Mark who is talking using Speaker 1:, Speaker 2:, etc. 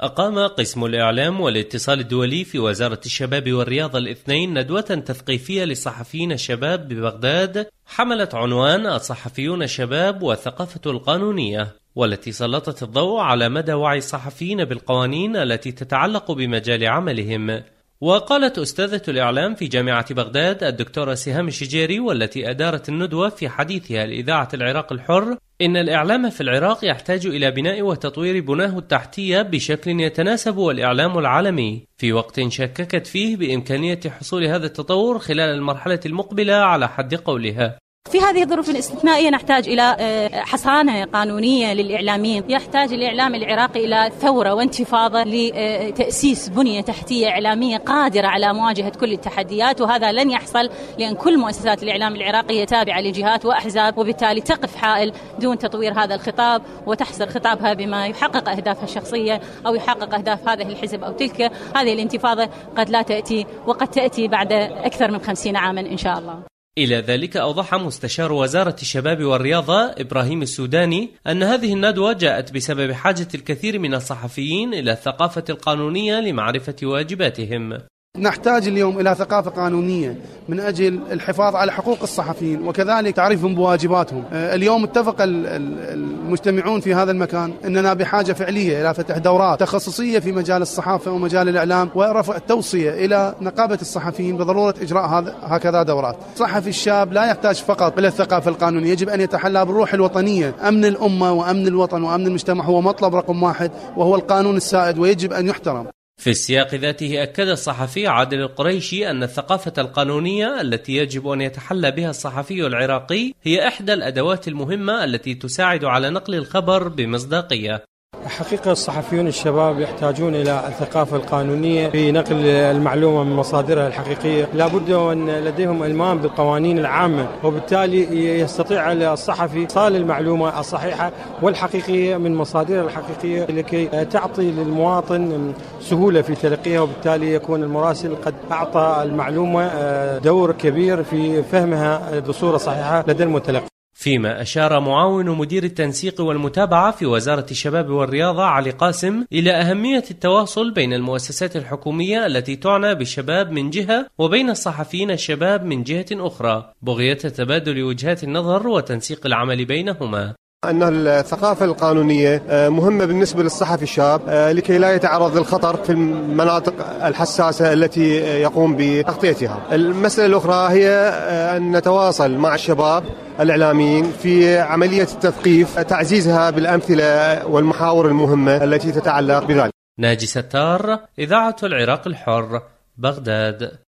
Speaker 1: أقام قسم الإعلام والاتصال الدولي في وزارة الشباب والرياضة الاثنين ندوة تثقيفية للصحفيين الشباب ببغداد حملت عنوان الصحفيون الشباب والثقافة القانونية، والتي سلطت الضوء على مدى وعي الصحفيين بالقوانين التي تتعلق بمجال عملهم. وقالت أستاذة الإعلام في جامعة بغداد الدكتورة سهام الشجيري، والتي أدارت الندوة، في حديثها لإذاعة العراق الحر، إن الإعلام في العراق يحتاج إلى بناء وتطوير بناه التحتية بشكل يتناسب والإعلام العالمي، في وقت شككت فيه بإمكانية حصول هذا التطور خلال المرحلة المقبلة على حد قولها.
Speaker 2: في هذه الظروف الاستثنائية نحتاج إلى حصانة قانونية للإعلاميين، يحتاج الإعلام العراقي إلى ثورة وانتفاضة لتأسيس بنية تحتية إعلامية قادرة على مواجهة كل التحديات، وهذا لن يحصل لأن كل مؤسسات الإعلام العراقية تابعة لجهات وأحزاب، وبالتالي تقف حائل دون تطوير هذا الخطاب وتحصر خطابها بما يحقق أهدافها الشخصية أو يحقق أهداف هذا الحزب أو تلك. هذه الانتفاضة قد لا تأتي، وقد تأتي بعد أكثر من 50 عاما إن شاء الله.
Speaker 1: إلى ذلك أوضح مستشار وزارة الشباب والرياضة إبراهيم السوداني أن هذه الندوة جاءت بسبب حاجة الكثير من الصحفيين إلى الثقافة القانونية لمعرفة واجباتهم.
Speaker 3: نحتاج اليوم إلى ثقافة قانونية من أجل الحفاظ على حقوق الصحفيين وكذلك تعريفهم بواجباتهم. اليوم اتفق المجتمعون في هذا المكان أننا بحاجة فعلية إلى فتح دورات تخصصية في مجال الصحافة ومجال الإعلام، ورفع التوصية إلى نقابة الصحفيين بضرورة إجراء هكذا دورات. الصحفي الشاب لا يحتاج فقط إلى الثقافة القانونية، يجب أن يتحلى بالروح الوطنية. أمن الأمة وأمن الوطن وأمن المجتمع هو مطلب رقم 1، وهو القانون السائد ويجب أن يحترم.
Speaker 1: في السياق ذاته أكد الصحفي عادل القريشي أن الثقافة القانونية التي يجب أن يتحلى بها الصحفي العراقي هي إحدى الأدوات المهمة التي تساعد على نقل الخبر بمصداقية.
Speaker 4: حقيقة الصحفيون الشباب يحتاجون إلى الثقافة القانونية في نقل المعلومة من مصادرها الحقيقية، لابد أن لديهم إلمام بالقوانين العامة، وبالتالي يستطيع الصحفي إيصال المعلومة الصحيحة والحقيقية من مصادرها الحقيقية لكي تعطي للمواطن سهولة في تلقيها، وبالتالي يكون المراسل قد أعطى المعلومة دور كبير في فهمها بصورة صحيحة لدى المتلقي.
Speaker 1: فيما أشار معاون مدير التنسيق والمتابعة في وزارة الشباب والرياضة علي قاسم إلى أهمية التواصل بين المؤسسات الحكومية التي تعنى بالشباب من جهة وبين الصحفيين الشباب من جهة أخرى، بغية تبادل وجهات النظر وتنسيق العمل بينهما.
Speaker 5: أن الثقافة القانونية مهمة بالنسبة للصحفي الشاب لكي لا يتعرض للخطر في المناطق الحساسة التي يقوم بتغطيتها. المسألة الأخرى هي أن نتواصل مع الشباب الإعلاميين في عملية التثقيف، تعزيزها بالأمثلة والمحاور المهمة التي تتعلق بذلك.
Speaker 1: ناجي ستار، إذاعة العراق الحر، بغداد.